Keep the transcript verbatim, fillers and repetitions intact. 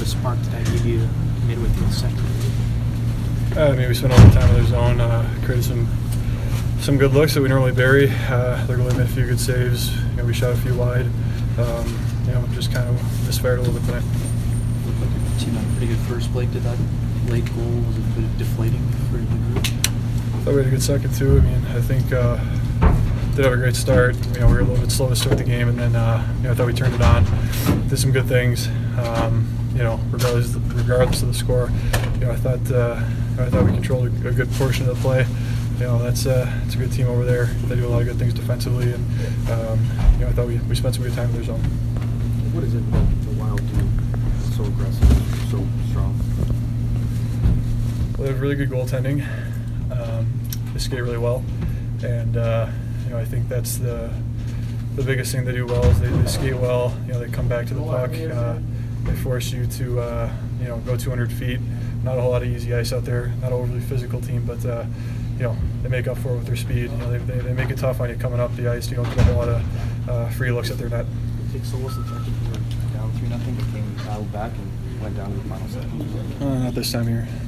spark did that give you midway through the second? Uh, I mean, we spent all the time in their zone, uh, created some some good looks that we normally bury. Uh, they really made a few good saves. You know, we shot a few wide. Um, you know, just kind of misfired a little bit tonight. Looked like your team had a pretty good first, Blake. Did that late goal, was it a bit deflating for the group? I thought we had a good second too. I mean, I think uh, did have a great start. You know, we were a little bit slow to start the game, and then uh, you know, I thought we turned it on, did some good things. Um, you know, regardless regardless of the score, you know, I thought uh, I thought we controlled a, a good portion of the play. You know, that's uh, it's a good team over there. They do a lot of good things defensively, and um, you know, I thought we, we spent some good time in their zone. What is it about the Wild do so aggressive, so strong? Well, they have really good goaltending. Um, they skate really well, and uh, you know, I think that's the the biggest thing they do well is they, they skate well. You know, they come back to the puck. Uh, they force you to uh, you know, go two hundred feet. Not a whole lot of easy ice out there. Not an overly physical team, but uh, you know, they make up for it with their speed. You know, they, they, they make it tough on you coming up the ice. You don't get a whole lot of uh, free looks at their net. It takes almost a second. You were down three nothing, but came battled back and went down to the final set. Uh, not this time of year.